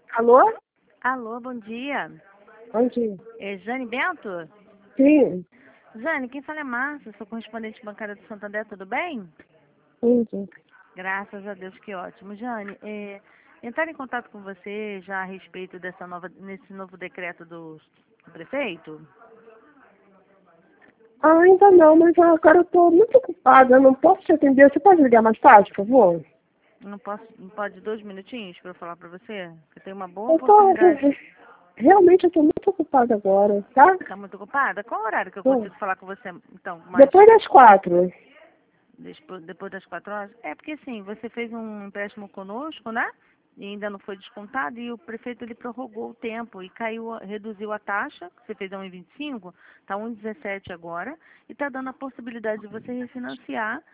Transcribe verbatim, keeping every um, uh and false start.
Alô? Alô, bom dia. Bom dia. É Jane Bento? Sim, Jane, quem fala é Márcia, sou correspondente bancária do Santander, tudo bem? sim, sim. Graças a Deus, que ótimo. Jane, é, entrar em contato com você já a respeito dessa nova, nesse novo decreto do, do prefeito? Ah, ainda não, mas agora eu tô muito ocupada, eu não posso te atender. Você pode ligar mais tarde, por favor? Não posso, não pode dois minutinhos para eu falar para você? Você tem uma boa Eu tô, re- oportunidade. re- realmente eu tô muito ocupada agora, tá? Está muito ocupada? Qual horário que eu Tô. consigo falar com você, então, mais Depois das quatro. Depois, depois das quatro horas? É porque assim, você fez um empréstimo conosco, né? E ainda não foi descontado e o prefeito ele prorrogou o tempo e caiu, a- reduziu a taxa, que você fez a um e vinte e cinco, está um e dezessete agora, e está dando a possibilidade de você refinanciar